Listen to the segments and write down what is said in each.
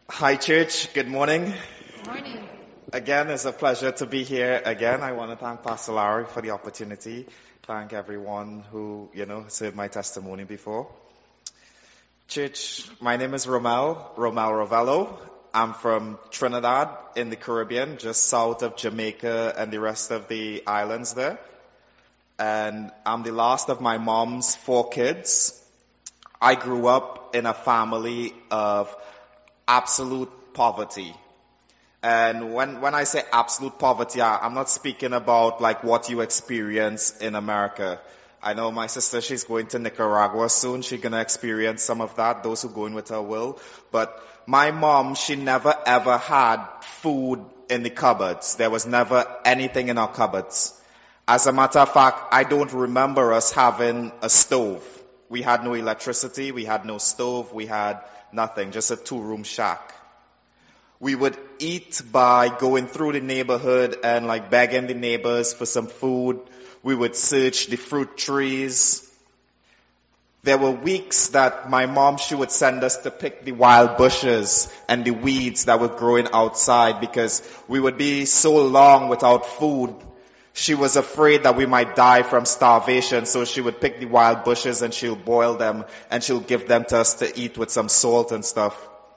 Hi, church. Good morning. Morning. Again, it's a pleasure to be here again. I want to thank Pastor Larry for the opportunity. Thank everyone who, has heard my testimony before. Church, my name is Romel Ravello. I'm from Trinidad in the Caribbean, just south of Jamaica and the rest of the islands there. And I'm the last of my mom's 4 kids. I grew up in a family of absolute poverty. And when I say absolute poverty, I'm not speaking about like what you experience in America. I know my sister, she's going to Nicaragua soon. She's going to experience some of that. Those who go in with her will. But my mom, she never ever had food in the cupboards. There was never anything in our cupboards. As a matter of fact, I don't remember us having a stove. We had no electricity. We had no stove. We had nothing, just a 2-room shack. We would eat by going through the neighborhood and like begging the neighbors for some food. We would search the fruit trees. There were weeks that my mom, she would send us to pick the wild bushes and the weeds that were growing outside because we would be so long without food. She was afraid that we might die from starvation, so she would pick the wild bushes and she'll boil them and she'll give them to us to eat with some salt and stuff.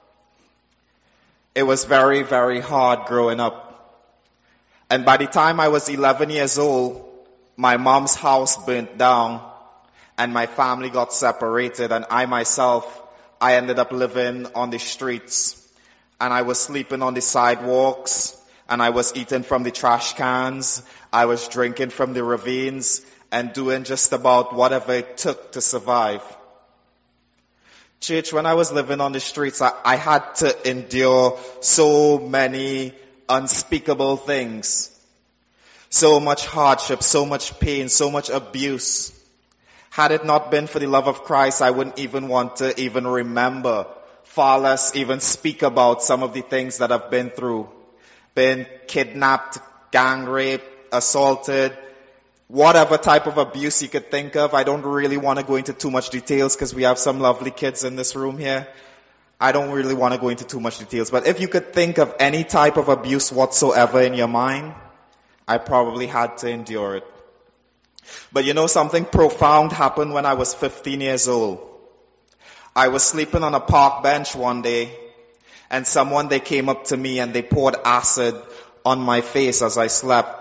It was very, very hard growing up. And by the time I was 11 years old, my mom's house burnt down and my family got separated, and I ended up living on the streets, and I was sleeping on the sidewalks, and I was eating from the trash cans. I was drinking from the ravines and doing just about whatever it took to survive. Church, when I was living on the streets, I had to endure so many unspeakable things. So much hardship, so much pain, so much abuse. Had it not been for the love of Christ, I wouldn't even want to even remember, far less even speak about some of the things that I've been through. Been kidnapped, gang raped, assaulted, whatever type of abuse you could think of. I don't really want to go into too much details because we have some lovely kids in this room here. I don't really want to go into too much details. But if you could think of any type of abuse whatsoever in your mind, I probably had to endure it. But something profound happened when I was 15 years old. I was sleeping on a park bench one day, and they came up to me and they poured acid on my face as I slept.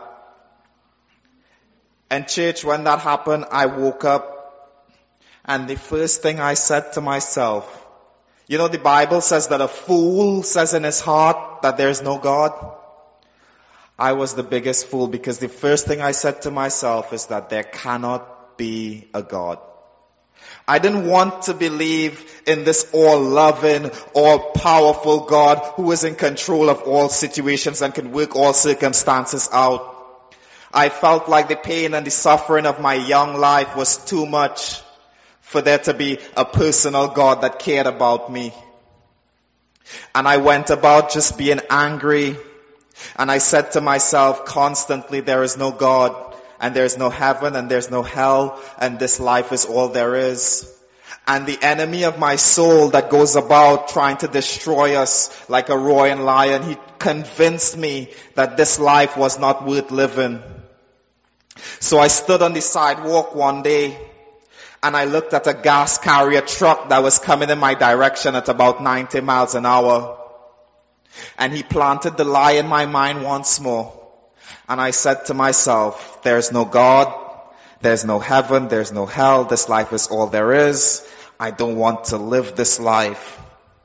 And church, when that happened, I woke up, and the first thing I said to myself, the Bible says that a fool says in his heart that there's no God. I was the biggest fool because the first thing I said to myself is that there cannot be a God. I didn't want to believe in this all-loving, all-powerful God who is in control of all situations and can work all circumstances out. I felt like the pain and the suffering of my young life was too much for there to be a personal God that cared about me. And I went about just being angry. And I said to myself constantly, there is no God, and there's no heaven, and there's no hell, and this life is all there is. And the enemy of my soul that goes about trying to destroy us like a roaring lion, he convinced me that this life was not worth living. So I stood on the sidewalk one day, and I looked at a gas carrier truck that was coming in my direction at about 90 miles an hour. And he planted the lie in my mind once more. And I said to myself, there's no God, there's no heaven, there's no hell, this life is all there is. I don't want to live this life.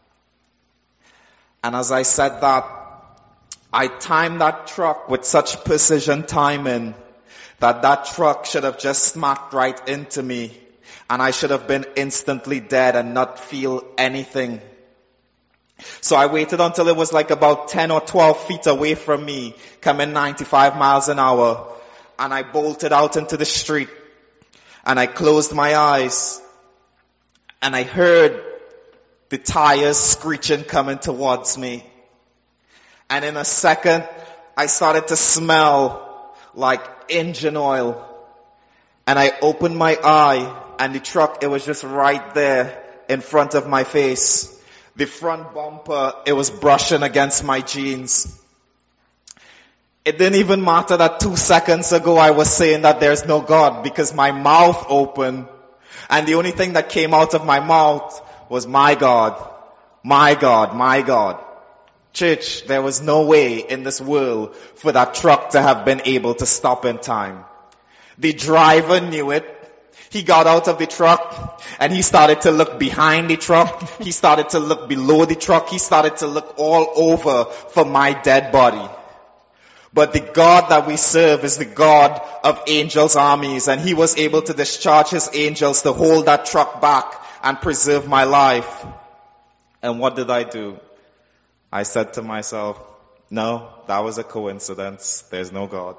And as I said that, I timed that truck with such precision timing that truck should have just smacked right into me, and I should have been instantly dead and not feel anything. So I waited until it was like about 10 or 12 feet away from me, coming 95 miles an hour, and I bolted out into the street, and I closed my eyes, and I heard the tires screeching coming towards me. And in a second, I started to smell like engine oil. And I opened my eye, and the truck, it was just right there in front of my face. The front bumper, it was brushing against my jeans. It didn't even matter that 2 seconds ago I was saying that there's no God, because my mouth opened and the only thing that came out of my mouth was my God, my God, my God. Church, there was no way in this world for that truck to have been able to stop in time. The driver knew it. He got out of the truck and he started to look behind the truck. He started to look below the truck. He started to look all over for my dead body. But the God that we serve is the God of angels' armies, and he was able to discharge his angels to hold that truck back and preserve my life. And what did I do? I said to myself, no, that was a coincidence. There's no God.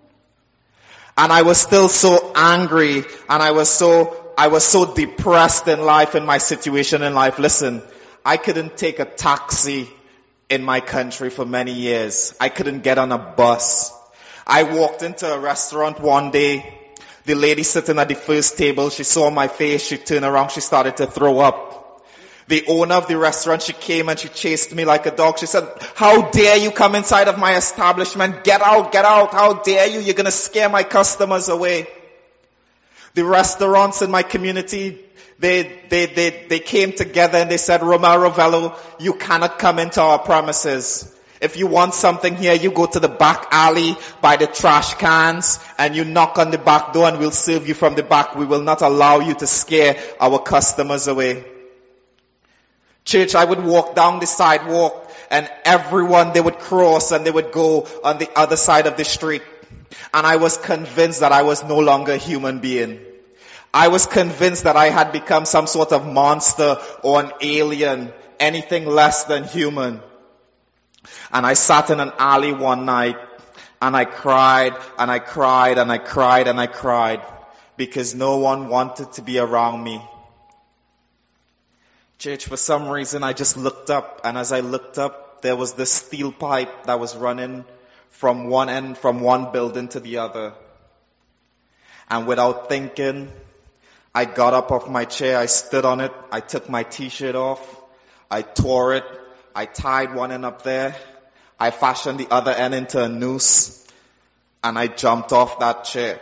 And I was still so angry, and I was so depressed in life, in my situation in life. Listen, I couldn't take a taxi in my country for many years. I couldn't get on a bus. I walked into a restaurant one day. The lady sitting at the first table, she saw my face, she turned around, she started to throw up. The owner of the restaurant, she came and she chased me like a dog. She said, how dare you come inside of my establishment? Get out, get out. How dare you? You're going to scare my customers away. The restaurants in my community, they came together and they said, Romel Ravello, you cannot come into our premises. If you want something here, you go to the back alley by the trash cans and you knock on the back door and we'll serve you from the back. We will not allow you to scare our customers away. Church, I would walk down the sidewalk and everyone, they would cross and they would go on the other side of the street. And I was convinced that I was no longer a human being. I was convinced that I had become some sort of monster or an alien, anything less than human. And I sat in an alley one night and I cried and I cried and I cried and I cried because no one wanted to be around me. Church, for some reason I just looked up, and as I looked up, there was this steel pipe that was running from one building to the other. And without thinking, I got up off my chair, I stood on it, I took my t-shirt off, I tore it, I tied one end up there, I fashioned the other end into a noose, and I jumped off that chair.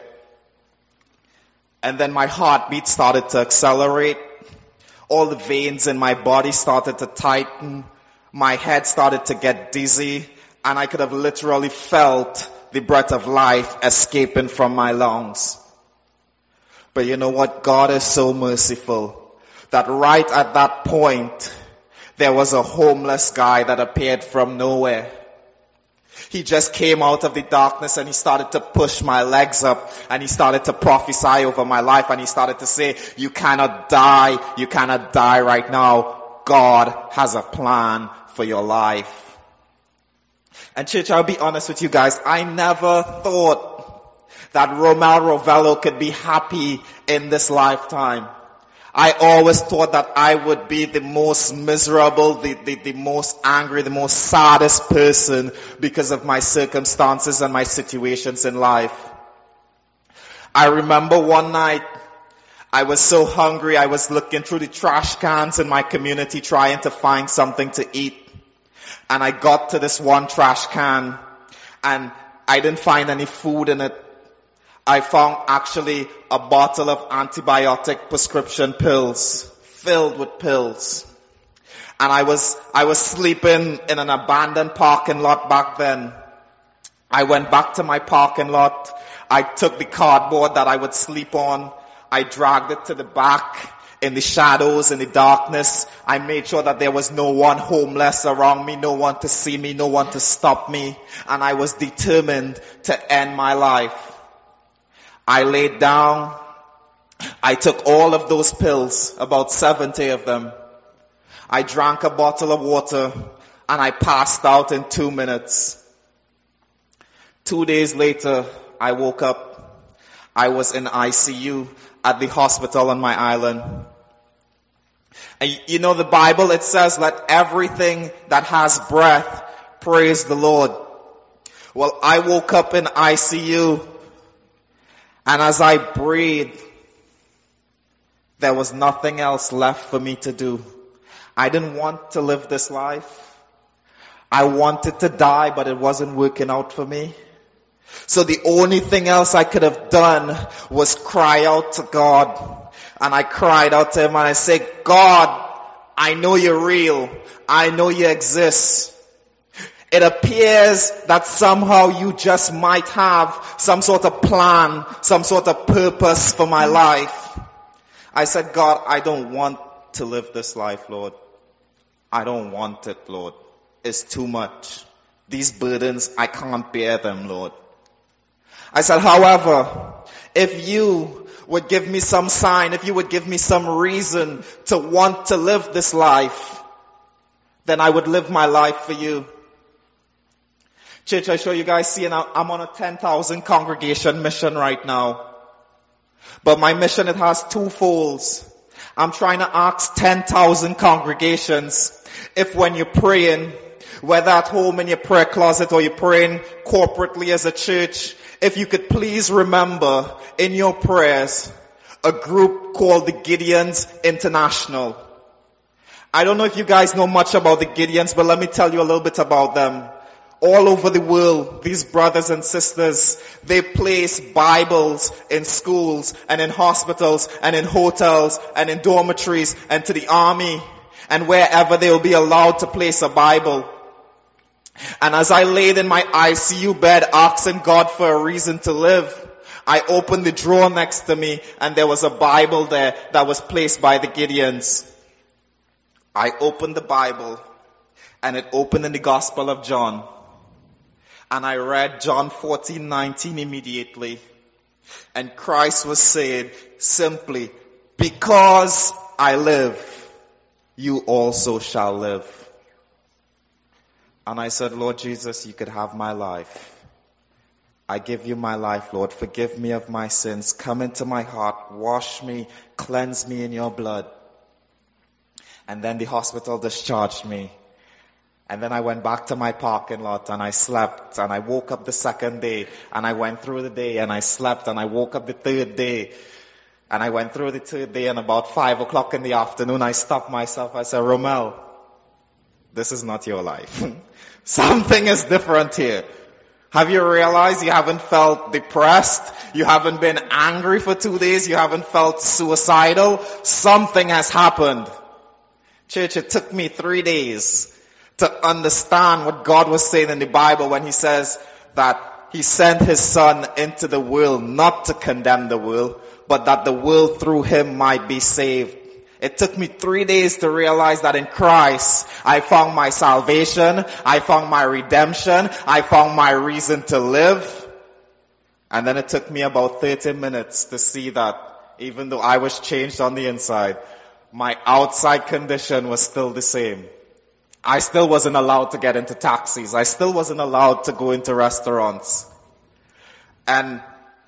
And then my heartbeat started to accelerate. All the veins in my body started to tighten. My head started to get dizzy, and I could have literally felt the breath of life escaping from my lungs. But you know what? God is so merciful that right at that point, there was a homeless guy that appeared from nowhere. He just came out of the darkness and he started to push my legs up and he started to prophesy over my life and he started to say, you cannot die right now. God has a plan for your life. And church, I'll be honest with you guys, I never thought that Romel Ravello could be happy in this lifetime. I always thought that I would be the most miserable, the most angry, the most saddest person because of my circumstances and my situations in life. I remember one night, I was so hungry, I was looking through the trash cans in my community trying to find something to eat. And I got to this one trash can and I didn't find any food in it. I found actually a bottle of antibiotic prescription pills, filled with pills. And I was sleeping in an abandoned parking lot back then. I went back to my parking lot. I took the cardboard that I would sleep on. I dragged it to the back in the shadows, in the darkness. I made sure that there was no one homeless around me, no one to see me, no one to stop me. And I was determined to end my life. I laid down, I took all of those pills, about 70 of them. I drank a bottle of water and I passed out in 2 minutes. 2 days later, I woke up. I was in ICU at the hospital on my island. And you know the Bible, it says, let everything that has breath praise the Lord. Well, I woke up in ICU. And as I breathed, there was nothing else left for me to do. I didn't want to live this life. I wanted to die, but it wasn't working out for me. So the only thing else I could have done was cry out to God. And I cried out to him and I said, God, I know you're real. I know you exist. It appears that somehow you just might have some sort of plan, some sort of purpose for my life. I said, God, I don't want to live this life, Lord. I don't want it, Lord. It's too much. These burdens, I can't bear them, Lord. I said, however, if you would give me some sign, if you would give me some reason to want to live this life, then I would live my life for you. Church, I show you guys see, I'm on a 10,000 congregation mission right now. But my mission, it has two folds. I'm trying to ask 10,000 congregations if when you're praying, whether at home in your prayer closet or you're praying corporately as a church, if you could please remember in your prayers a group called the Gideons International. I don't know if you guys know much about the Gideons, but let me tell you a little bit about them. All over the world, these brothers and sisters, they place Bibles in schools and in hospitals and in hotels and in dormitories and to the army and wherever they will be allowed to place a Bible. And as I laid in my ICU bed asking God for a reason to live, I opened the drawer next to me and there was a Bible there that was placed by the Gideons. I opened the Bible and it opened in the Gospel of John. And I read John 14:19 immediately. And Christ was saying simply, because I live, you also shall live. And I said, Lord Jesus, you could have my life. I give you my life, Lord. Forgive me of my sins. Come into my heart. Wash me. Cleanse me in your blood. And then the hospital discharged me. And then I went back to my parking lot and I slept and I woke up the second day and I went through the day and I slept and I woke up the third day and I went through the third day and about 5 o'clock in the afternoon I stopped myself. I said, Romel, this is not your life. Something is different here. Have you realized you haven't felt depressed? You haven't been angry for 2 days? You haven't felt suicidal? Something has happened. Church, it took me 3 days to understand what God was saying in the Bible when he says that he sent his son into the world not to condemn the world, but that the world through him might be saved. It took me 3 days to realize that in Christ, I found my salvation, I found my redemption, I found my reason to live. And then it took me about 30 minutes to see that even though I was changed on the inside, my outside condition was still the same. I still wasn't allowed to get into taxis. I still wasn't allowed to go into restaurants. And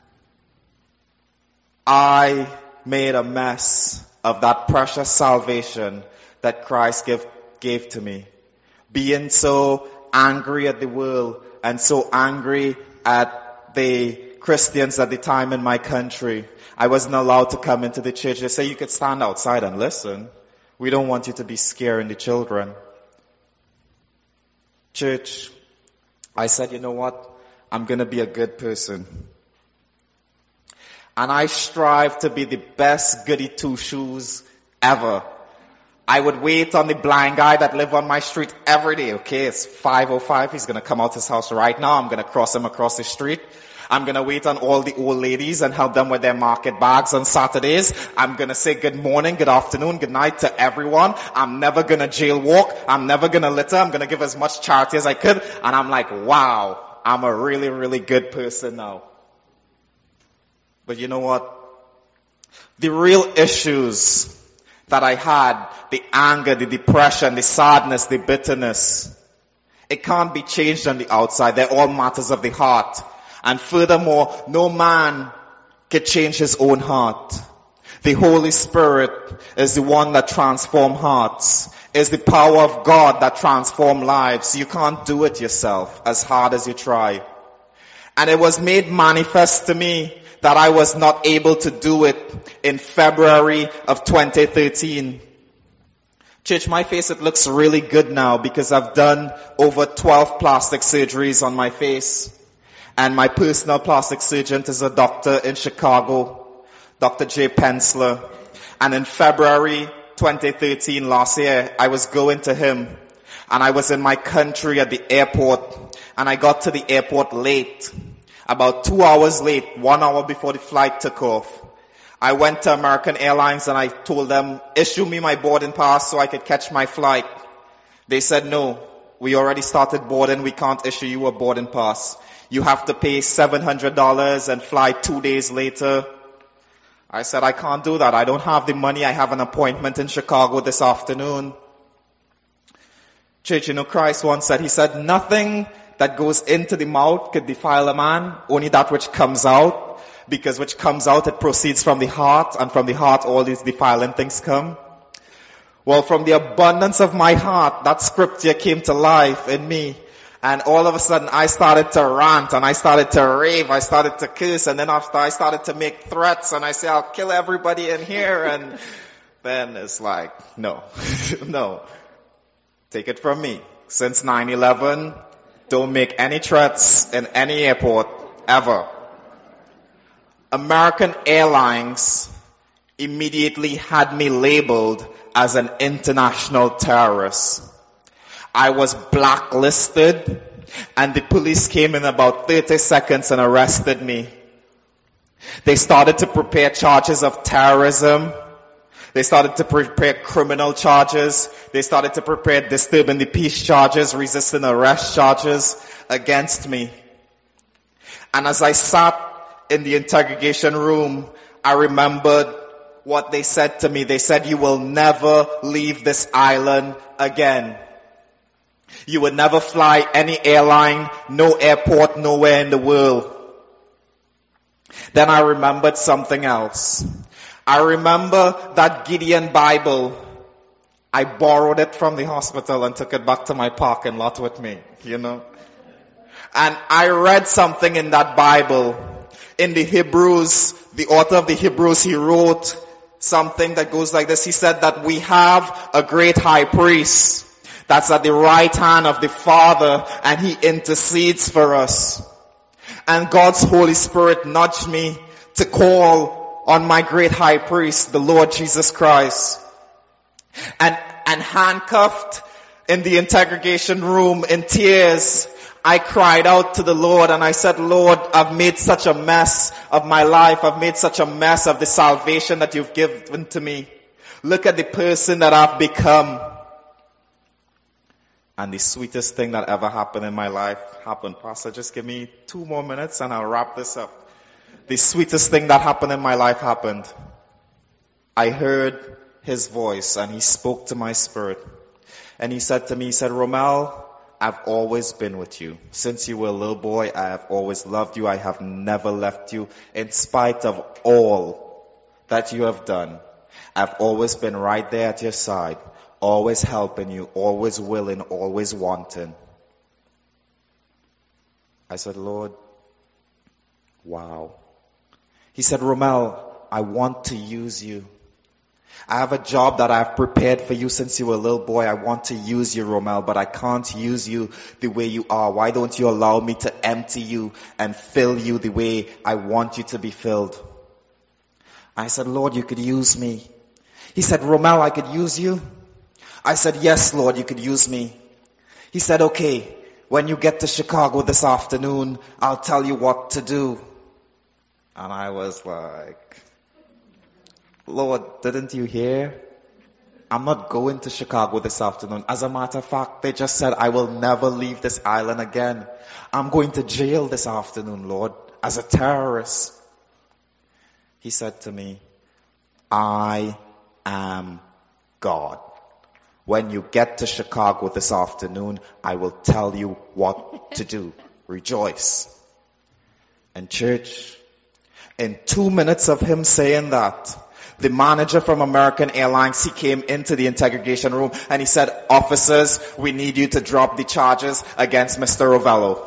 I made a mess of that precious salvation that Christ gave to me. Being so angry at the world and so angry at the Christians at the time in my country, I wasn't allowed to come into the church. They say you could stand outside and listen. We don't want you to be scaring the children. Church, I said, you know what? I'm going to be a good person. And I strive to be the best goody two-shoes ever. I would wait on the blind guy that lived on my street every day. Okay, it's 5:05. He's going to come out his house right now. I'm going to cross him across the street. I'm going to wait on all the old ladies and help them with their market bags on Saturdays. I'm going to say good morning, good afternoon, good night to everyone. I'm never going to jail walk. I'm never going to litter. I'm going to give as much charity as I could. And I'm like, wow, I'm a really, really good person now. But you know what? The real issues that I had, the anger, the depression, the sadness, the bitterness, it can't be changed on the outside. They're all matters of the heart. And furthermore, no man can change his own heart. The Holy Spirit is the one that transforms hearts. It's the power of God that transforms lives. You can't do it yourself as hard as you try. And it was made manifest to me that I was not able to do it in February of 2013. Church, my face, it looks really good now because I've done over 12 plastic surgeries on my face. And my personal plastic surgeon is a doctor in Chicago, Dr. Jay Pensler. And in February 2013, last year, I was going to him. And I was in my country at the airport. And I got to the airport late. About 2 hours late, 1 hour before the flight took off. I went to American Airlines and I told them, issue me my boarding pass so I could catch my flight. They said, no, we already started boarding. We can't issue you a boarding pass. You have to pay $700 and fly 2 days later. I said, I can't do that. I don't have the money. I have an appointment in Chicago this afternoon. Church, Christ once said, he said, nothing that goes into the mouth could defile a man, only that which comes out, because which comes out, it proceeds from the heart, and from the heart all these defiling things come. Well, from the abundance of my heart, that scripture came to life in me. And all of a sudden I started to rant and I started to rave, I started to curse, and then after I started to make threats and I say, I'll kill everybody in here, and then it's like, no, no. Take it from me. Since 9/11, don't make any threats in any airport, ever. American Airlines immediately had me labeled as an international terrorist. I was blacklisted, and the police came in about 30 seconds and arrested me. They started to prepare charges of terrorism. They started to prepare criminal charges. They started to prepare disturbing the peace charges, resisting arrest charges against me. And as I sat in the interrogation room, I remembered what they said to me. They said, you will never leave this island again. You would never fly any airline, no airport, nowhere in the world. Then I remembered something else. I remember that Gideon Bible. I borrowed it from the hospital and took it back to my parking lot with me, And I read something in that Bible. In the Hebrews, the author of the Hebrews, he wrote something that goes like this. He said that we have a great high priest that's at the right hand of the Father, and he intercedes for us. And God's Holy Spirit nudged me to call on my great high priest, the Lord Jesus Christ. And handcuffed in the interrogation room in tears, I cried out to the Lord and I said, Lord, I've made such a mess of my life. I've made such a mess of the salvation that you've given to me. Look at the person that I've become. And the sweetest thing that ever happened in my life happened. Pastor, just give me 2 more minutes and I'll wrap this up. The sweetest thing that happened in my life happened. I heard his voice and he spoke to my spirit. And he said to me, he said, Romel, I've always been with you. Since you were a little boy, I have always loved you. I have never left you. In spite of all that you have done, I've always been right there at your side. Always helping you, always willing, always wanting. I said, Lord, wow. He said, Romel, I want to use you. I have a job that I've prepared for you since you were a little boy. I want to use you, Romel, but I can't use you the way you are. Why don't you allow me to empty you and fill you the way I want you to be filled? I said, Lord, you could use me. He said, Romel, I could use you. I said, yes, Lord, you could use me. He said, okay, when you get to Chicago this afternoon, I'll tell you what to do. And I was like, Lord, didn't you hear? I'm not going to Chicago this afternoon. As a matter of fact, they just said I will never leave this island again. I'm going to jail this afternoon, Lord, as a terrorist. He said to me, I am God. When you get to Chicago this afternoon, I will tell you what to do. Rejoice. And church, in 2 minutes of him saying that, the manager from American Airlines, he came into the interrogation room and he said, officers, we need you to drop the charges against Mr. Rovello.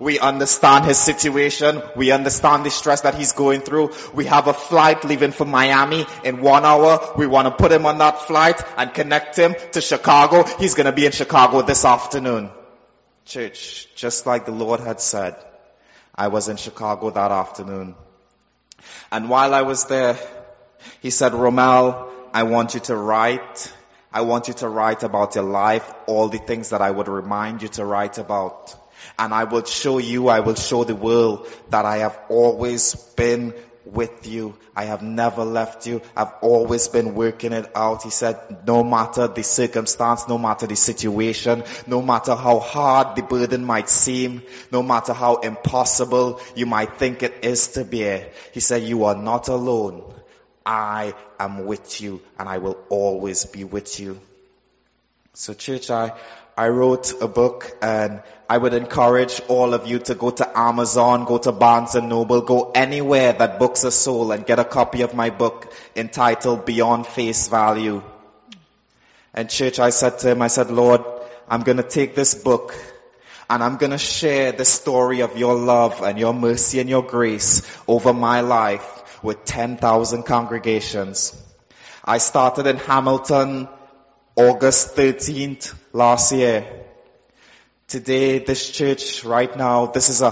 We understand his situation. We understand the stress that he's going through. We have a flight leaving from Miami in 1 hour. We want to put him on that flight and connect him to Chicago. He's going to be in Chicago this afternoon. Church, just like the Lord had said, I was in Chicago that afternoon. And while I was there, he said, Romel, I want you to write. I want you to write about your life, all the things that I would remind you to write about. And I will show the world that I have always been with you. I have never left you. I've always been working it out. He said, no matter the circumstance, no matter the situation, no matter how hard the burden might seem, no matter how impossible you might think it is to bear, he said, you are not alone. I am with you and I will always be with you. So church, I wrote a book, and I would encourage all of you to go to Amazon, go to Barnes & Noble, go anywhere that books are sold and get a copy of my book entitled Beyond Face Value. And church, I said to him, I said, Lord, I'm going to take this book and I'm going to share the story of your love and your mercy and your grace over my life with 10,000 congregations. I started in Hamilton August 13th last year. Today, this church right now, this is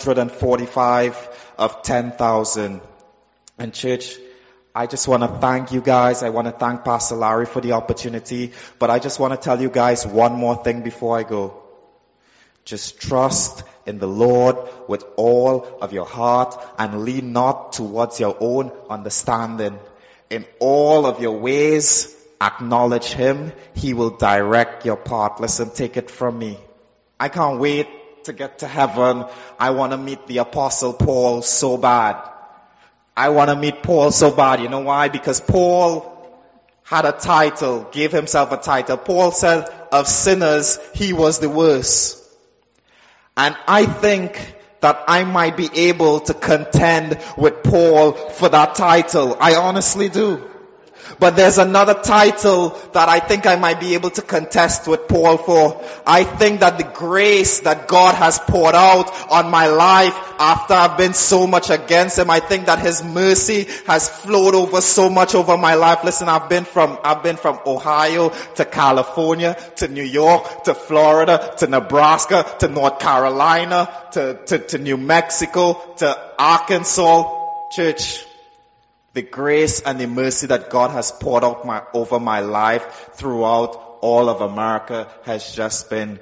145 of 10,000. And church, I just want to thank you guys. I want to thank Pastor Larry for the opportunity. But I just want to tell you guys one more thing before I go. Just trust in the Lord with all of your heart and lean not towards your own understanding. In all of your ways, acknowledge him. He will direct your path. Listen, take it from me. I can't wait to get to heaven. I want to meet the Apostle Paul so bad. I want to meet Paul so bad. You know why? Because Paul had a title, gave himself a title. Paul said of sinners, he was the worst. And I think that I might be able to contend with Paul for that title. I honestly do. But there's another title that I think I might be able to contest with Paul for. I think that the grace that God has poured out on my life after I've been so much against him, I think that his mercy has flowed over so much over my life. Listen, I've been from Ohio to California to New York to Florida to Nebraska to North Carolina to New Mexico to Arkansas. Church, the grace and the mercy that God has poured out over my life throughout all of America has just been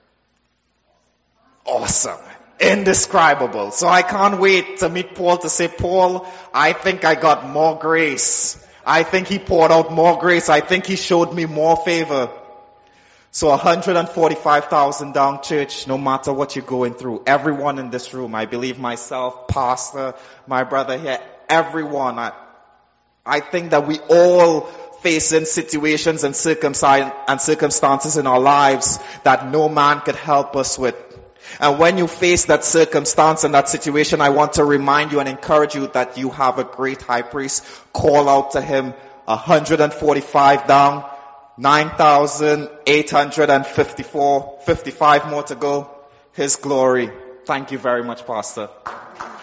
awesome, indescribable. So I can't wait to meet Paul to say, Paul, I think I got more grace. I think he poured out more grace. I think he showed me more favor. So 145,000 down, church, no matter what you're going through, everyone in this room, I believe myself, pastor, my brother here, everyone, I think that we all facing situations and circumstances in our lives that no man could help us with. And when you face that circumstance and that situation, I want to remind you and encourage you that you have a great high priest. Call out to him. 145 down, 9,855 more to go. His glory. Thank you very much, Pastor.